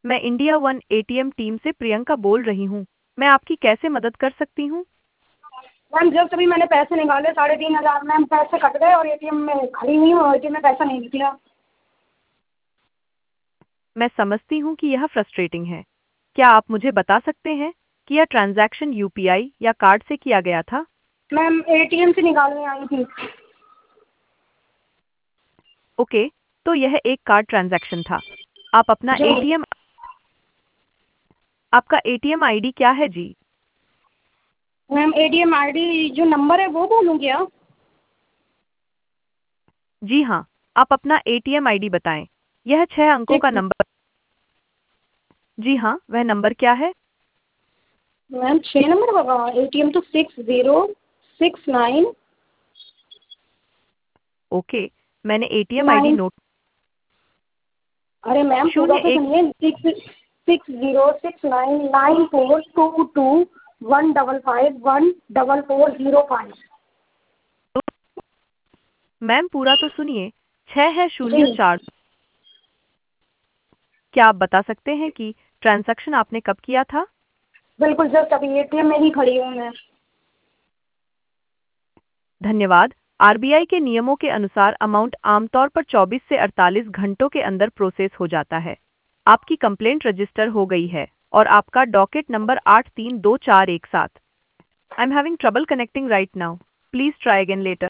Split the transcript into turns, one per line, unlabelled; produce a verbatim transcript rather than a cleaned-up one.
मैं India one ATM team से प्रियंका बोल रही हूँ। मैं आपकी कैसे मदद कर सकती हूँ?
मैम जब तभी मैंने पैसे निकाले साढ़े तीन हज़ार मैम पैसे कट गए और एटीएम में खड़ी हुई हूँ और एटीएम में पैसा नहीं निकला।
मैं समझती हूँ कि यह फ्रस्ट्रेटिंग है। क्या आप मुझे बता सकते हैं कि यह ट्रांजैक्शन यूपीआई या कार्ड से किया गया था?
मैम एटीएम से निकालने आई थी।
ओके, तो यह एक कार्ड ट्रांजैक्शन था। आप अपना
जी
एटीएम आपका एटीएम आईडी क्या है जी?
मैम एटीएम आईडी जो नंबर है वो बोलूँ क्या?
जी हाँ, आप अपना एटीएम आईडी बताएं। यह छह अंकों का
सिक्स
नंबर। जी हाँ, वह नंबर क्या है?
मैम छः नंबर होगा एटीएम तो six zero six nine
okay, मैंने एटीएम आईडी
नाइन
नोट।
अरे मैम पूरा
शून्य
तो
एक।
सुनिए six six zero six nine nine four two two one double five one double four zero five.
Ma'am पूरा तो सुनिए। छह है
जी
शून्य चार। क्या आप बता सकते हैं कि ट्रांजैक्शन आपने कब किया था?
बिल्कुल जस्ट अभी एटीएम में ही खड़ी हूँ मैं।
धन्यवाद। आरबीआई के नियमों के अनुसार अमाउंट आमतौर पर चौबीस से अड़तालीस घंटों के अंदर प्रोसेस हो जाता है। आपकी कंप्लेंट रजिस्टर हो गई है और आपका डॉकेट नंबर आठ तीन दो चार एक सात। I am having trouble connecting right now. Please try again letter.